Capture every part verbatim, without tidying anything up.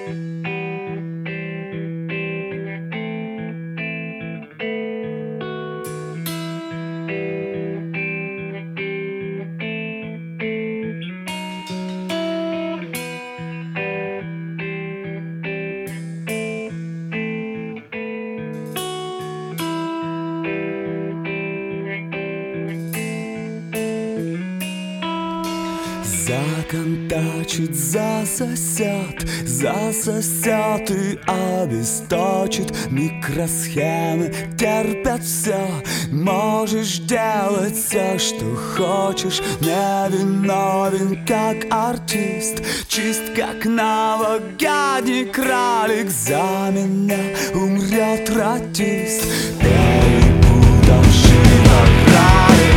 Законтачит, засосет, засосет и обесточит. Микросхемы терпят все. Можешь делать все, что хочешь. Невиновен, как артист, чист, как новогодний кралик. За меня умрет радист, перепутавший кралик.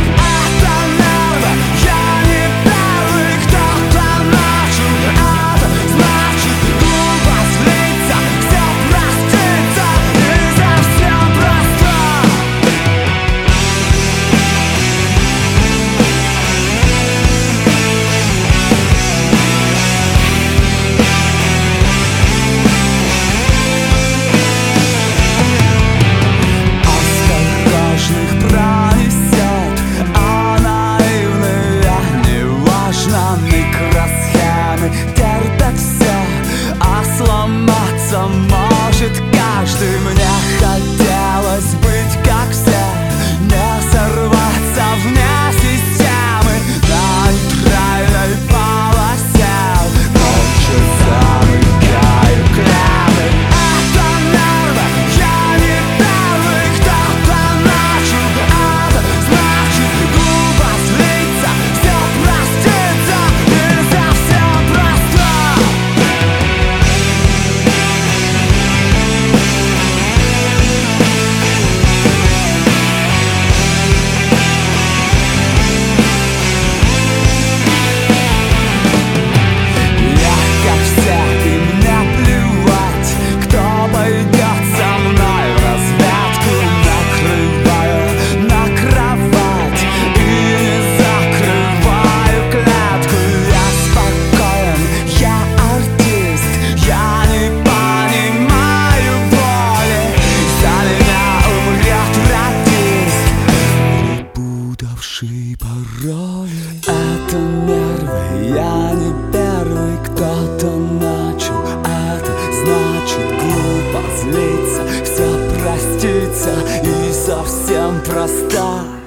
Терпят все, а сломаться может каждый. Мне хотелось быть как все, не сорваться вне системы, на нейтральной полосе. Молча замыкаю клятвы. Это нервы, я не первый, кто-то начал. Это значит глупо злиться, все проститься и совсем просто. Я как все, и мне плевать, кто пойдет со мной в разведку. Накрываю на кровать и не закрываю клетку. Я спокоен, я артист, я не понимаю боли. За меня умрет радист, перепутавший пароли. Это нервы, я не первый, кто-то начал. Это значит глупо злиться, все проститься и совсем просто.